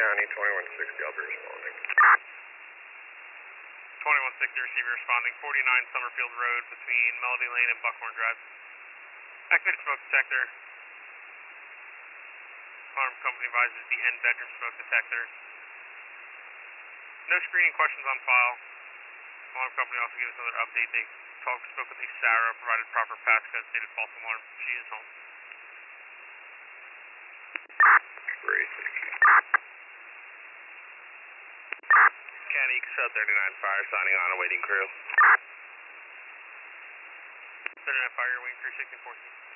County, 2160, I'll be responding. 2160, receiver responding, 49 Summerfield Road between Melody Lane and Buckhorn Drive. Activated smoke detector. Alarm company advises the end bedroom smoke detector. No screening questions on file. Alarm company also gave us another update. They spoke with Sarah, provided proper passcode, stated false alarm. She is home. Great, thank you. County Excel 39 Fire, signing on, awaiting crew. 39 Fire, wing crew 1614.